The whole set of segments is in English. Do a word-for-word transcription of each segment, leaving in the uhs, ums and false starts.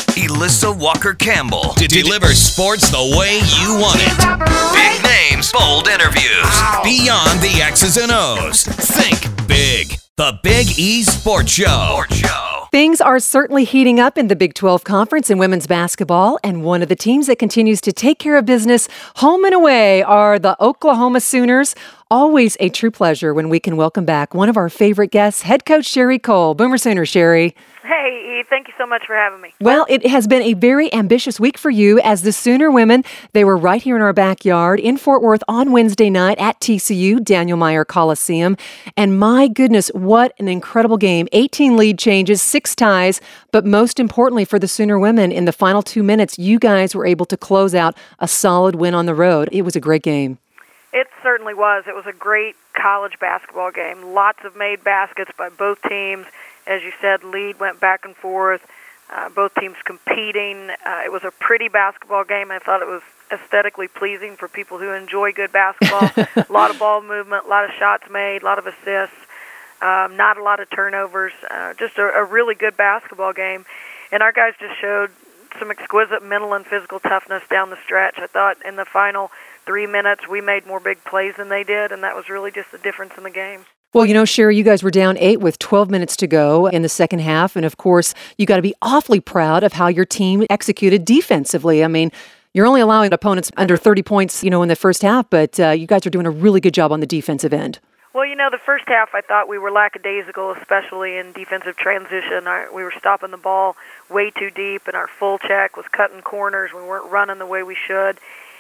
Elissa Walker-Campbell to deliver sports the way you want it. Big names, bold interviews, beyond the X's and O's. Think big. The Big E Sports Show. Things are certainly heating up in the Big twelve Conference in women's basketball, and one of the teams that continues to take care of business home and away are the Oklahoma Sooners. Always a true pleasure when we can welcome back one of our favorite guests, head coach Sherri Coale. Boomer Sooner, Sherri. Hey, E, thank you so much for having me. Well, it has been a very ambitious week for you as the Sooner women. They were right here in our backyard in Fort Worth on Wednesday night at T C U, Daniel Meyer Coliseum. And my goodness, what an incredible game. eighteen lead changes, six ties, but most importantly for the Sooner women, in the final two minutes, you guys were able to close out a solid win on the road. It was a great game. It certainly was. It was a great college basketball game. Lots of made baskets by both teams. As you said, lead went back and forth. Uh, both teams competing. Uh, it was a pretty basketball game. I thought it was aesthetically pleasing for people who enjoy good basketball. A lot of ball movement, a lot of shots made, a lot of assists, um, not a lot of turnovers. Uh, just a, a really good basketball game. And our guys just showed some exquisite mental and physical toughness down the stretch. I thought in the final three minutes we made more big plays than they did, and that was really just the difference in the game. Well, you know, Sherri, you guys were down eight with twelve minutes to go in the second half. And of course, you got to be awfully proud of how your team executed defensively. I mean, you're only allowing opponents under thirty points, you know, in the first half, but uh, you guys are doing a really good job on the defensive end. Well, you know, the first half I thought we were lackadaisical, especially in defensive transition. Our, we were stopping the ball way too deep, and our full check was cutting corners. We weren't running the way we should.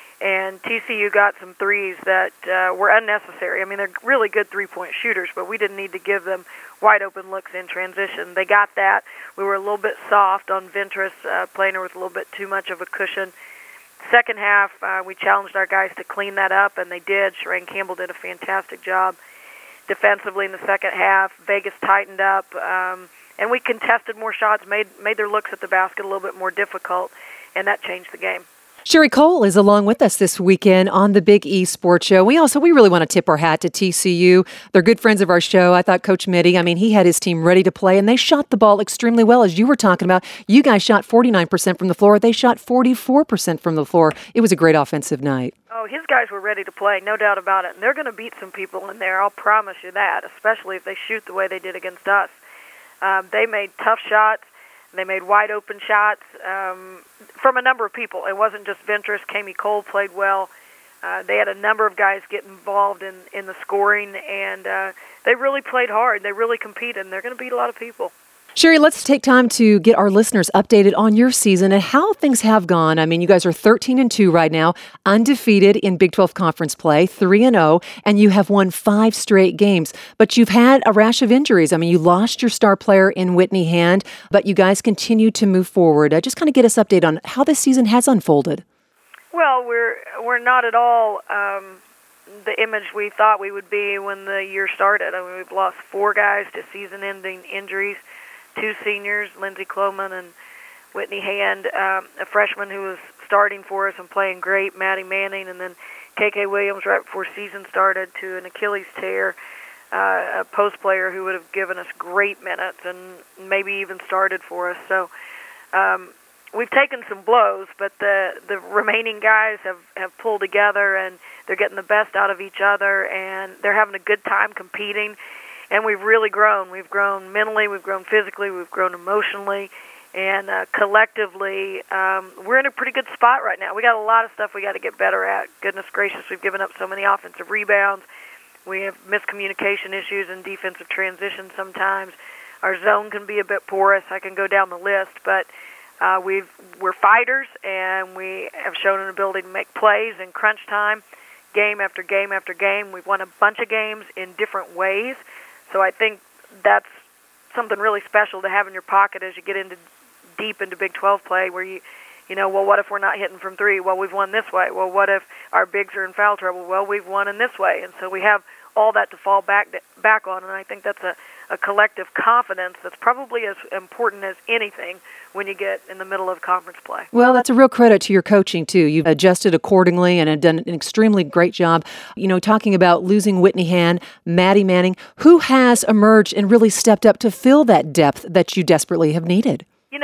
And T C U got some threes that uh, were unnecessary. I mean, they're really good three-point shooters, but we didn't need to give them wide-open looks in transition. They got that. We were a little bit soft on Ventress, uh, playing her with a little bit too much of a cushion. Second half, uh, we challenged our guys to clean that up, and they did. Sherraine Campbell did a fantastic job defensively in the second half. Vegas tightened up, um, and we contested more shots, made made their looks at the basket a little bit more difficult, and that changed the game. Sherri Coale is along with us this weekend on the Big E Sports Show. We also, we really want to tip our hat to T C U. They're good friends of our show. I thought Coach Mitty, I mean, he had his team ready to play, and they shot the ball extremely well, as you were talking about. You guys shot forty-nine percent from the floor. They shot forty-four percent from the floor. It was a great offensive night. Oh, his guys were ready to play, no doubt about it. And they're going to beat some people in there, I'll promise you that, especially if they shoot the way they did against us. Um, they made tough shots. They made wide-open shots um, from a number of people. It wasn't just Ventress. Kami Cole played well. Uh, they had a number of guys get involved in, in the scoring, and uh, they really played hard. They really competed, and they're going to beat a lot of people. Sherri, let's take time to get our listeners updated on your season and how things have gone. I mean, you guys are thirteen and two right now, undefeated in Big twelve conference play, three and oh, and you have won five straight games. But you've had a rash of injuries. I mean, you lost your star player in Whitney Hand, but you guys continue to move forward. Uh, just kind of get us updated on how this season has unfolded. Well, we're we're not at all um, the image we thought we would be when the year started. I mean, we've lost four guys to season-ending injuries. Two seniors, Lindsay Cloman and Whitney Hand, um, a freshman who was starting for us and playing great, Maddie Manning, and then K K Williams right before season started to an Achilles tear, uh, a post player who would have given us great minutes and maybe even started for us. So um, we've taken some blows, but the, the remaining guys have, have pulled together, and they're getting the best out of each other, and they're having a good time competing. And we've really grown. We've grown mentally, we've grown physically, we've grown emotionally, and uh, collectively, um, we're in a pretty good spot right now. We got a lot of stuff we got to get better at. Goodness gracious, we've given up so many offensive rebounds. We have miscommunication issues and defensive transition sometimes. Our zone can be a bit porous. I can go down the list, but uh, we've we're fighters, and we have shown an ability to make plays in crunch time, game after game after game. We've won a bunch of games in different ways. So I think that's something really special to have in your pocket as you get into deep into Big twelve play, where you, you know, well, what if we're not hitting from three? Well, we've won this way. Well, what if our bigs are in foul trouble? Well, we've won in this way. And so we have all that to fall back back on, and I think that's a, a collective confidence that's probably as important as anything when you get in the middle of conference play. Well, that's a real credit to your coaching, too. You've adjusted accordingly and have done an extremely great job. You know, talking about losing Whitney Hand, Maddie Manning, who has emerged and really stepped up to fill that depth that you desperately have needed? You know,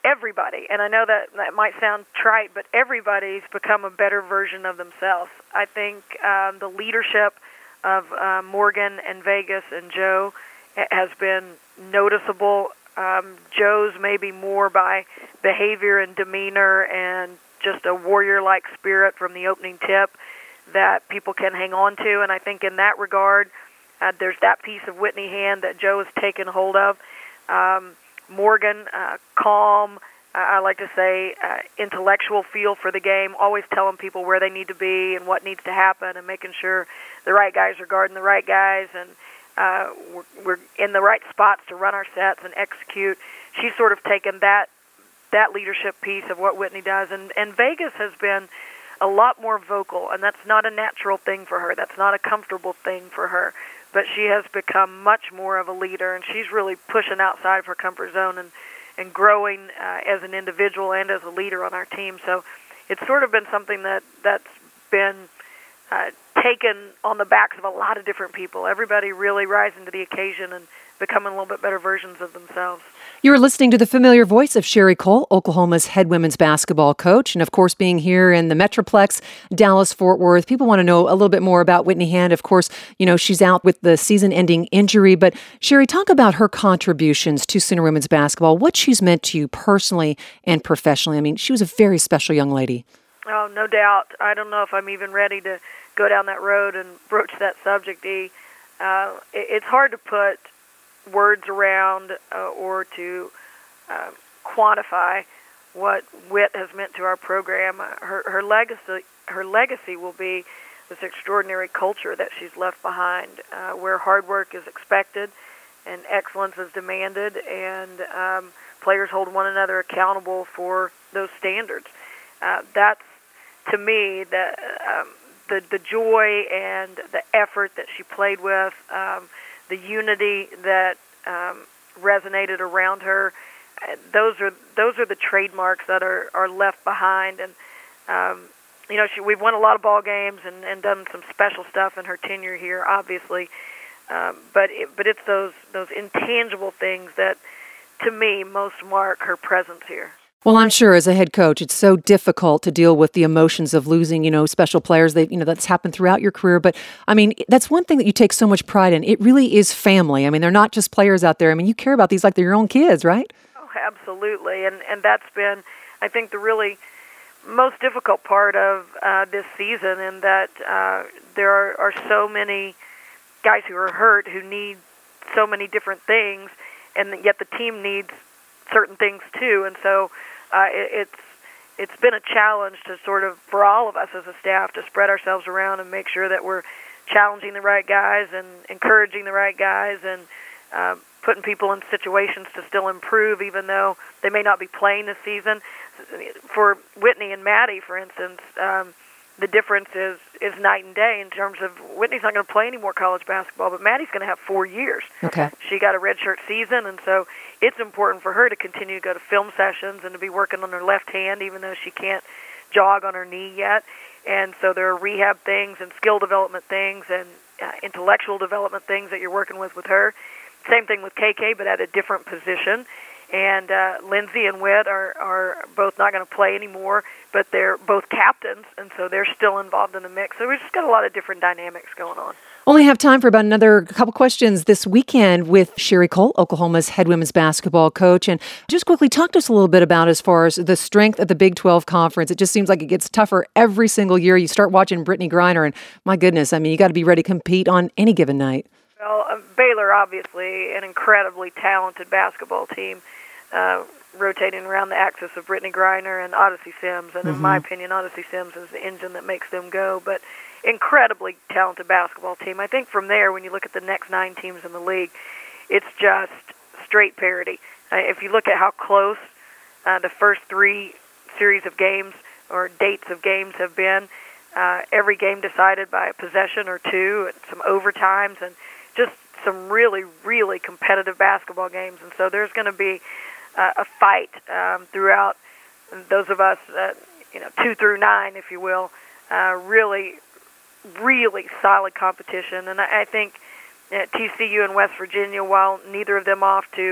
everybody, and I know that that might sound trite, but everybody's become a better version of themselves. I think um, the leadership of uh, Morgan and Vegas and Joe has been noticeable. Um, Joe's maybe more by behavior and demeanor and just a warrior-like spirit from the opening tip that people can hang on to, and I think in that regard, uh, there's that piece of Whitney hand that Joe has taken hold of. Um, Morgan, uh, calm, uh, I like to say uh, intellectual feel for the game, always telling people where they need to be and what needs to happen and making sure the right guys are guarding the right guys and uh, we're, we're in the right spots to run our sets and execute. She's sort of taken that that leadership piece of what Whitney does, and, and Vegas has been a lot more vocal, and that's not a natural thing for her. That's not a comfortable thing for her. But she has become much more of a leader, and she's really pushing outside of her comfort zone and, and growing uh, as an individual and as a leader on our team. So it's sort of been something that, that's been uh, taken on the backs of a lot of different people. Everybody really rising to the occasion and becoming a little bit better versions of themselves. You're listening to the familiar voice of Sherri Coale, Oklahoma's head women's basketball coach. And of course, being here in the Metroplex, Dallas-Fort Worth, people want to know a little bit more about Whitney Hand. Of course, you know, she's out with the season-ending injury. But Sherri, talk about her contributions to Sooner women's basketball, what she's meant to you personally and professionally. I mean, she was a very special young lady. Oh, no doubt. I don't know if I'm even ready to go down that road and broach that subject, E. Uh, it, it's hard to put words around uh, or to uh, quantify what Whit has meant to our program. Uh, her, her legacy, her legacy will be this extraordinary culture that she's left behind, uh, where hard work is expected and excellence is demanded, and um, players hold one another accountable for those standards. Uh, that's, to me, the, um, the the joy and the effort that she played with. Um, the unity that um, resonated around her, uh, those are those are the trademarks that are, are left behind. And um, you know, she, we've won a lot of ball games and, and done some special stuff in her tenure here, obviously. Um, but it, but it's those those intangible things that, to me, most mark her presence here. Well, I'm sure as a head coach, it's so difficult to deal with the emotions of losing, you know, special players. That, you know, that's happened throughout your career. But I mean, that's one thing that you take so much pride in. It really is family. I mean, they're not just players out there. I mean, you care about these like they're your own kids, right? Oh, absolutely. And and that's been, I think, the really most difficult part of uh, this season, in that uh, there are, are so many guys who are hurt who need so many different things, and yet the team needs certain things too. And so uh, it, it's it's been a challenge to sort of, for all of us as a staff, to spread ourselves around and make sure that we're challenging the right guys and encouraging the right guys and uh, putting people in situations to still improve, even though they may not be playing this season. For Whitney and Maddie, for instance, um, the difference is, is night and day in terms of Whitney's not going to play any more college basketball, but Maddie's going to have four years. Okay. She got a redshirt season, and so it's important for her to continue to go to film sessions and to be working on her left hand, even though she can't jog on her knee yet. And so there are rehab things and skill development things and uh, intellectual development things that you're working with with her. Same thing with K K, but at a different position. And uh, Lindsay and Whit are, are both not going to play anymore, but they're both captains, and so they're still involved in the mix. So we've just got a lot of different dynamics going on. Only have time for about another couple questions this weekend with Sherri Coale, Oklahoma's head women's basketball coach. And just quickly, talk to us a little bit about as far as the strength of the Big twelve Conference. It just seems like it gets tougher every single year. You start watching Brittney Griner, and my goodness, I mean, you got to be ready to compete on any given night. Well, uh, Baylor, obviously, an incredibly talented basketball team, uh, rotating around the axis of Brittney Griner and Odyssey Sims. And mm-hmm. in my opinion, Odyssey Sims is the engine that makes them go. But incredibly talented basketball team. I think from there, when you look at the next nine teams in the league, it's just straight parity. Uh, if you look at how close uh, the first three series of games or dates of games have been, uh, every game decided by a possession or two, and some overtimes, and just some really, really competitive basketball games. And so there's going to be uh, a fight um, throughout those of us, uh, you know, two through nine, if you will, uh, really really solid competition. And I, I think uh, T C U and West Virginia, while neither of them off to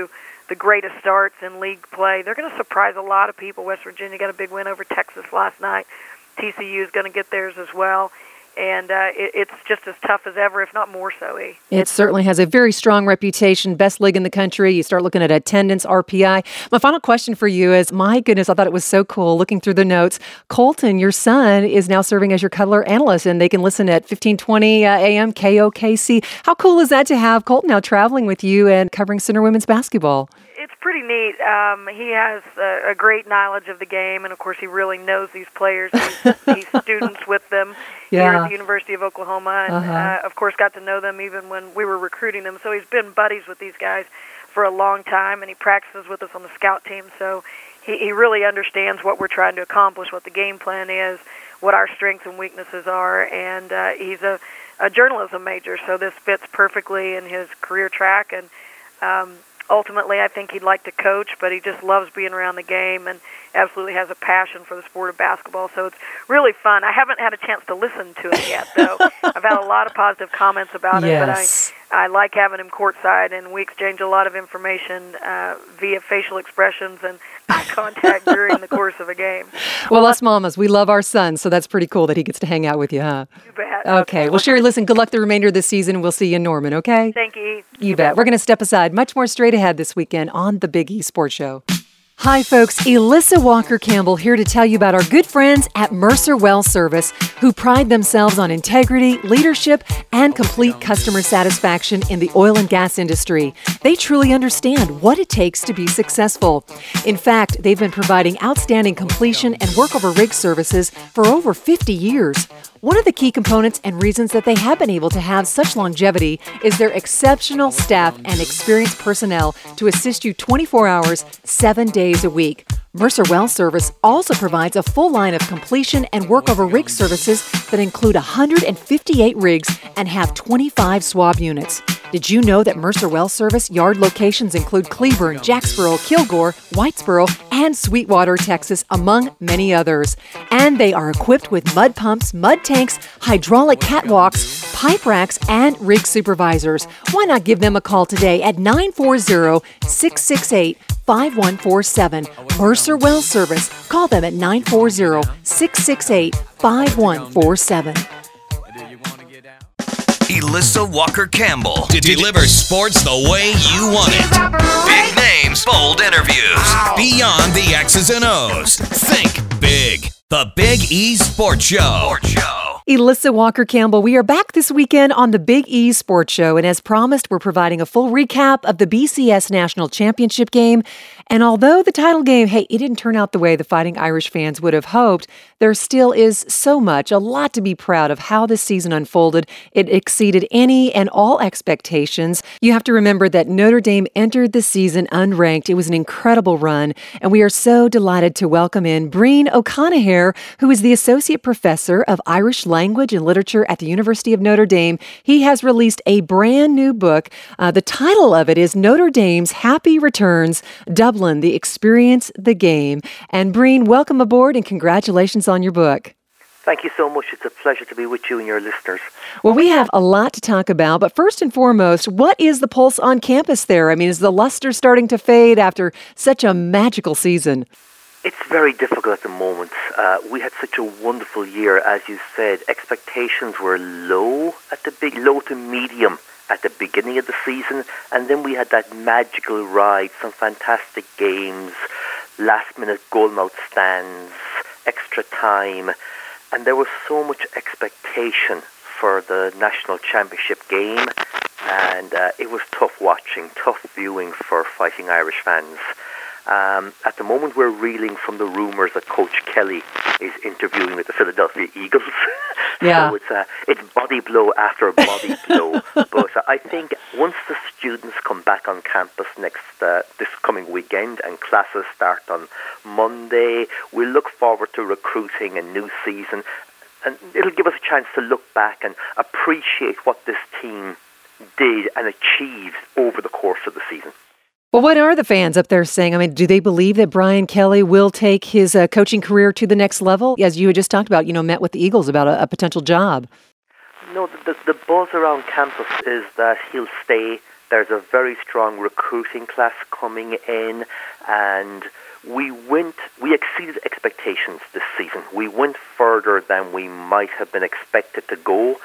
the greatest starts in league play. They're going to surprise a lot of people. West Virginia got a big win over Texas last night. T C U is going to get theirs as well. And uh, it, it's just as tough as ever, if not more so, E. It certainly has a very strong reputation, best league in the country. You start looking at attendance, R P I. My final question for you is, my goodness, I thought it was so cool looking through the notes. Colton, your son, is now serving as your Cuddler analyst, and they can listen at fifteen twenty uh, A M K O K C. How cool is that to have Colton now traveling with you and covering Sooner women's basketball? It's pretty neat. Um, he has a, a great knowledge of the game, and of course he really knows these players. He's, he's students with them yeah. here at the University of Oklahoma, and uh-huh. uh, of course got to know them even when we were recruiting them. So he's been buddies with these guys for a long time, and he practices with us on the scout team. So he, he really understands what we're trying to accomplish, what the game plan is, what our strengths and weaknesses are, and uh, he's a, a journalism major, so this fits perfectly in his career track. And um, ultimately, I think he'd like to coach, but he just loves being around the game and absolutely has a passion for the sport of basketball. So it's really fun. I haven't had a chance to listen to it yet, though. I've had a lot of positive comments about yes. it, but I, I like having him courtside, and we exchange a lot of information uh, via facial expressions and eye contact during the course of a game. Well, us mamas, we love our son, so that's pretty cool that he gets to hang out with you, huh? You bet. Okay. Well, Sherry, listen, good luck the remainder of the season. We'll see you in Norman, okay? Thank you. You bet. We're going to step aside. Much more straight ahead this weekend on the Big E Sports Show. Hi, folks. Elissa Walker-Campbell here to tell you about our good friends at Mercer Well Service, who pride themselves on integrity, leadership, and complete customer satisfaction in the oil and gas industry. They truly understand what it takes to be successful. In fact, they've been providing outstanding completion and workover rig services for over fifty years. One of the key components and reasons that they have been able to have such longevity is their exceptional staff and experienced personnel to assist you twenty-four hours, seven days a week. Mercer Well Service also provides a full line of completion and workover rig services that include one hundred fifty-eight rigs and have twenty-five swab units. Did you know that Mercer Well Service yard locations include Cleburne, Jacksboro, Kilgore, Whitesboro, and Sweetwater, Texas, among many others? And they are equipped with mud pumps, mud tanks, hydraulic catwalks, pipe racks, and rig supervisors. Why not give them a call today at nine four zero, six six eight, five one four seven. Mercer Well Service. Call them at nine four zero, six six eight, five one four seven. Elissa Walker-Campbell to deliver sports the way you want it. Big names, bold interviews. Beyond the X's and O's. Think big. The Big E Sports Show. Sports Show. Elissa Walker-Campbell, we are back this weekend on the Big E Sports Show, and as promised, we're providing a full recap of the B C S National Championship game. And although the title game, hey, it didn't turn out the way the Fighting Irish fans would have hoped, there still is so much, a lot to be proud of how this season unfolded. It exceeded any and all expectations. You have to remember that Notre Dame entered the season unranked. It was an incredible run, and we are so delighted to welcome in Breen O'Connor, who is the Associate Professor of Irish Language and Literature at the University of Notre Dame. He has released a brand new book. Uh, the title of it is Notre Dame's Happy Returns, Dublin, The Experience, the Game. And Breen, welcome aboard and congratulations on your book. Thank you so much. It's a pleasure to be with you and your listeners. Well, we have a lot to talk about, but first and foremost, what is the pulse on campus there? I mean, is the luster starting to fade after such a magical season? It's very difficult at the moment. Uh, we had such a wonderful year, as you said. Expectations were low at the big, low to medium at the beginning of the season, and then we had that magical ride, some fantastic games, last-minute goal-mouth stands, extra time, and there was so much expectation for the national championship game, and uh, it was tough watching, tough viewing for Fighting Irish fans. Um, at the moment, we're reeling from the rumours that Coach Kelly is interviewing with the Philadelphia Eagles. Yeah. So it's, uh, it's body blow after body blow. But uh, I think once the students come back on campus next uh, this coming weekend and classes start on Monday, we'll look forward to recruiting a new season. And it'll give us a chance to look back and appreciate what this team did and achieved over the course of the season. Well, what are the fans up there saying? I mean, do they believe that Brian Kelly will take his uh, coaching career to the next level? As you had just talked about, you know, met with the Eagles about a, a potential job. No, the, the buzz around campus is that he'll stay There's a very strong recruiting class coming in, and we went, we exceeded expectations this season. We went further than we might have been expected to go.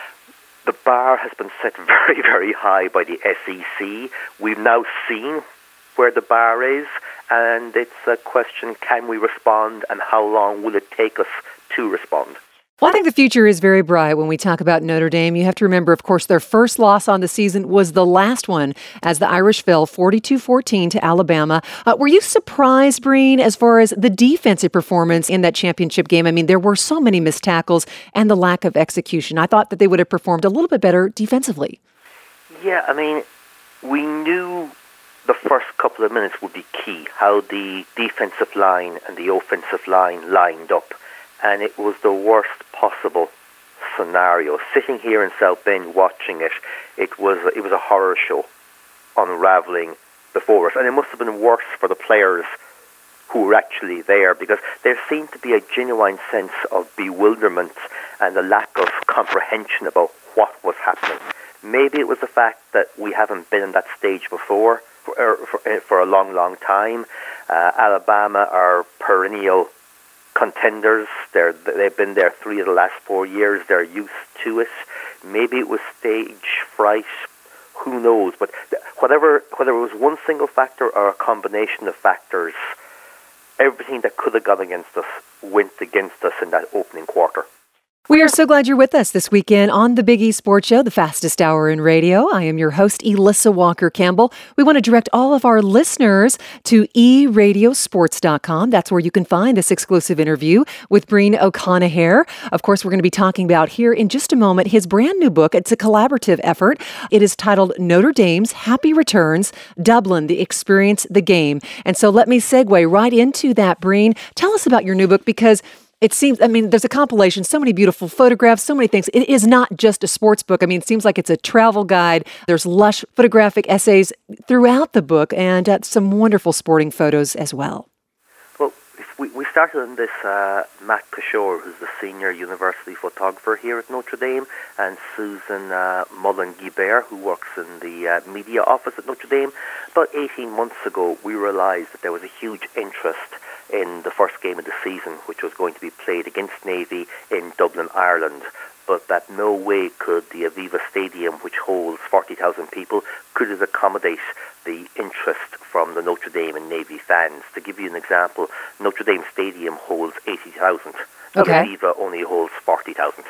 The bar has been set very, very high by the S E C. We've now seen where the bar is, and it's a question, can we respond, and how long will it take us to respond? Well, I think the future is very bright when we talk about Notre Dame. You have to remember, of course, their first loss on the season was the last one as the Irish fell forty-two fourteen to Alabama. Uh, were you surprised, Breen, as far as the defensive performance in that championship game? I mean, there were so many missed tackles and the lack of execution. I thought that they would have performed a little bit better defensively. Yeah, I mean, we knew the first couple of minutes would be key, how the defensive line and the offensive line lined up. And it was the worst possible scenario. Sitting here in South Bend watching it, it was it was a horror show unraveling before us. And it must have been worse for the players who were actually there, because there seemed to be a genuine sense of bewilderment and a lack of comprehension about what was happening. Maybe it was the fact that we haven't been in that stage before for, for, for a long, long time. Uh, Alabama are perennial contenders. They're, they've been there three of the last four years. They're used to it. Maybe it was stage fright. Who knows? But whatever, whether it was one single factor or a combination of factors, everything that could have gone against us went against us in that opening quarter. We are so glad you're with us this weekend on the Big E Sports Show, the fastest hour in radio. I am your host, Elissa Walker-Campbell. We want to direct all of our listeners to e radio sports dot com. That's where you can find this exclusive interview with Breen O'Connor. Of course, we're going to be talking about here in just a moment his brand new book. It's a collaborative effort. It is titled Notre Dame's Happy Returns, Dublin, the Experience, the Game. And so let me segue right into that, Breen. Tell us about your new book, because it seems, I mean, there's a compilation, so many beautiful photographs, so many things. It is not just a sports book. I mean, it seems like it's a travel guide. There's lush photographic essays throughout the book, and uh, some wonderful sporting photos as well. Well, we, we started on this, uh, Matt Kishore, who's the senior university photographer here at Notre Dame, and Susan uh, Mullen-Guibert, who works in the uh, media office at Notre Dame. About eighteen months ago, we realized that there was a huge interest in the first game of the season, which was going to be played against Navy in Dublin, Ireland, but that no way could the Aviva Stadium, which holds forty thousand people, could it accommodate the interest from the Notre Dame and Navy fans. To give you an example, Notre Dame Stadium holds eighty thousand, but okay. Aviva only holds forty thousand.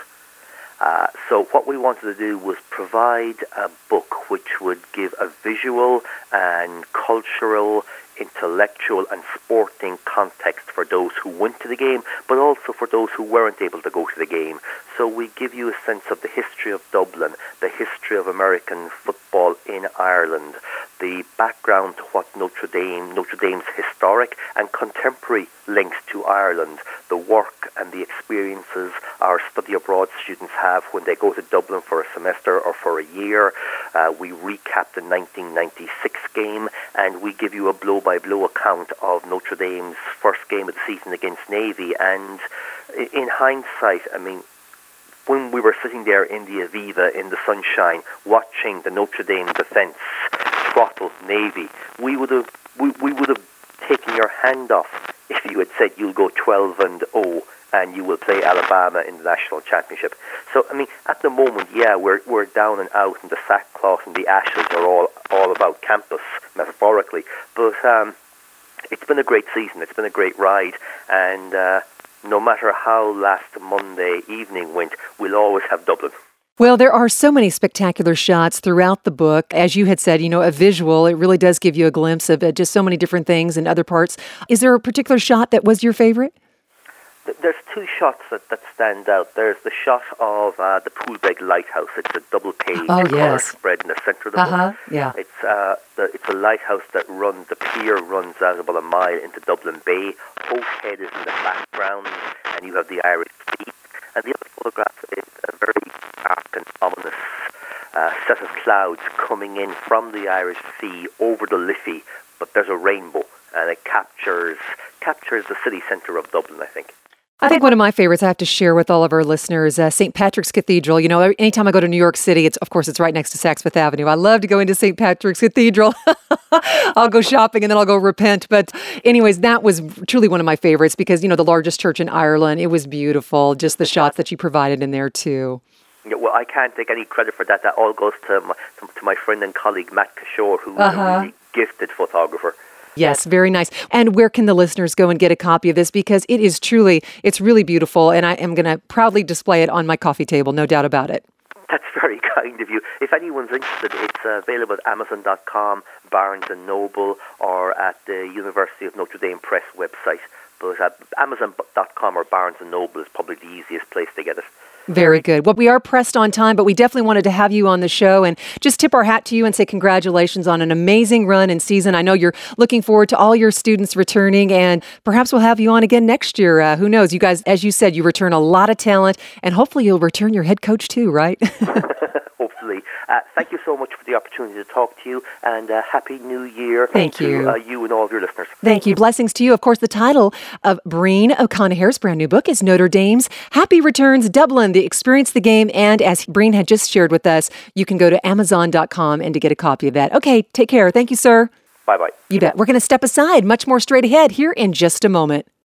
Uh, so what we wanted to do was provide a book which would give a visual and cultural, intellectual and sporting context for those who went to the game, but also for those who weren't able to go to the game. So we give you a sense of the history of Dublin, the history of American football in Ireland, the background to what Notre Dame, Notre Dame's historic and contemporary links to Ireland, the work and the experiences our study abroad students have when they go to Dublin for a semester or for a year. Uh, we recap the nineteen ninety-six game, and we give you a blow-by-blow account of Notre Dame's first game of the season against Navy. And in hindsight, I mean, when we were sitting there in the Aviva in the sunshine, watching the Notre Dame defence throttle Navy, we would have we, we would have taken your hand off if you had said you'll go twelve and oh and you will play Alabama in the national championship. So I mean, at the moment, yeah, we're we're down and out, and the sackcloth and the ashes are all all about campus, metaphorically. But um, it's been a great season. It's been a great ride, and uh, no matter how last Monday evening went, we'll always have Dublin. Well, there are so many spectacular shots throughout the book. As you had said, you know, a visual, it really does give you a glimpse of uh, just so many different things in other parts. Is there a particular shot that was your favorite? There's two shots that, that stand out. There's the shot of uh, the Poolbeg Lighthouse. It's a double-page oh, colour yes. spread in the centre of the uh-huh. book. Yeah. It's uh, the, it's a lighthouse that runs, the pier runs out about a mile into Dublin Bay. Howth Head is in the background, and you have the Irish Sea. And the other photograph is a very dark and ominous uh, set of clouds coming in from the Irish Sea over the Liffey, but there's a rainbow, and it captures captures the city centre of Dublin, I think. I think one of my favorites I have to share with all of our listeners, uh, Saint Patrick's Cathedral. You know, anytime I go to New York City, it's of course, it's right next to Saks Fifth Avenue. I love to go into Saint Patrick's Cathedral. I'll go shopping and then I'll go repent. But anyways, that was truly one of my favorites because, you know, the largest church in Ireland, it was beautiful. Just the shots that you provided in there, too. Yeah, well, I can't take any credit for that. That all goes to my, to, to my friend and colleague, Matt Kishore, who uh-huh. is a really gifted photographer. Yes, very nice. And where can the listeners go and get a copy of this? Because it is truly, it's really beautiful, and I am going to proudly display it on my coffee table, no doubt about it. That's very kind of you. If anyone's interested, it's uh, available at Amazon dot com, Barnes and Noble, or at the University of Notre Dame Press website. But uh, Amazon dot com or Barnes and Noble is probably the easiest place to get it. Very good. Well, we are pressed on time, but we definitely wanted to have you on the show and just tip our hat to you and say congratulations on an amazing run and season. I know you're looking forward to all your students returning, and perhaps we'll have you on again next year. Uh, who knows? You guys, as you said, you return a lot of talent, and hopefully you'll return your head coach too, right? Hopefully. Uh, thank you so much for the opportunity to talk to you, and uh, Happy New Year thank to you. Uh, you and all of your listeners. Thank you. Blessings to you. Of course, the title of Breen O'Connell's brand new book is Notre Dame's Happy Returns Dublin, the Experience the Game. And as Breen had just shared with us, you can go to Amazon dot com and to get a copy of that. Okay, take care. Thank you, sir. Bye-bye. You bet. We're going to step aside. Much more straight ahead here in just a moment.